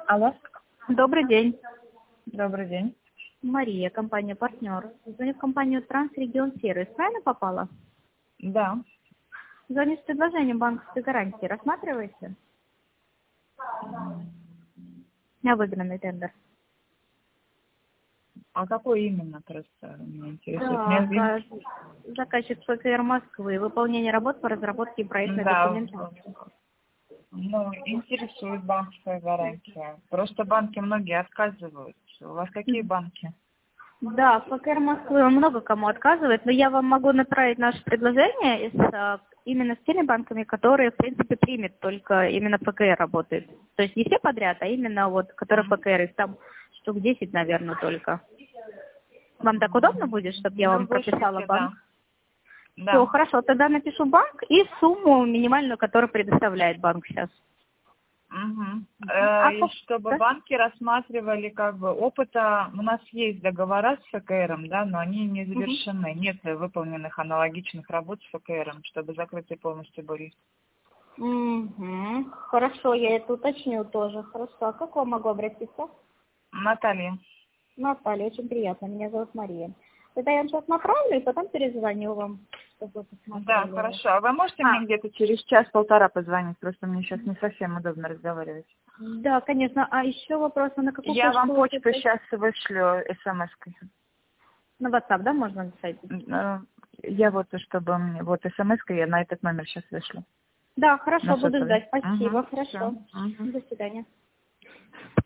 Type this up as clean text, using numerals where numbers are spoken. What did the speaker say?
Алло, Добрый день. добрый день. Мария, компания «Партнер». Звоню в компанию «Трансрегион Сервис». Правильно попала? Да. Звоню с предложением банковской гарантии. Рассматриваете? На выигранный тендер. А какой именно просто меня интересует? Так, заказчик ФКР Москвы. Выполнение работ по разработке проектной Да, документации. ну, интересует банковская гарантия. Просто банки многие отказывают. У вас какие банки? Да, ФКР Москвы он много кому отказывает, но я вам могу направить наше предложение именно с теми банками, которые, в принципе, примет, только именно ФКР работает. То есть не все подряд, а именно вот, которые ФКР, их там штук 10, наверное, только. Вам так удобно будет, чтобы я Ну, вам в большинстве, прописала банк? да. Все, Да. хорошо, тогда напишу банк и сумму минимальную, которую предоставляет банк сейчас. Угу. И А чтобы да? банки рассматривали как бы опыта, у нас есть договора с ФКРом, да, но они не Мгм. завершены. Нет выполненных аналогичных работ с ФКРом, чтобы закрытие полностью были. Мгм. Хорошо, я это уточню тоже. Хорошо, а как вам могу обратиться? Наталья. Наталья, очень приятно. Меня зовут Мария. Тогда я вам сейчас направлю и потом перезвоню вам, чтобы вы Да, посмотрели. хорошо. А вы можете мне где-то через час-полтора позвонить? Просто мне сейчас не совсем удобно разговаривать. Да, конечно. А еще вопрос, а на какую Я вам почту вы почту хотите? сейчас вышлю смс-кой. На WhatsApp, да, можно написать? Я вот, чтобы мне, вот смс-кой я на этот номер сейчас вышлю. Да, На хорошо, буду сотовый. ждать. Спасибо, Угу, все. хорошо. До свидания.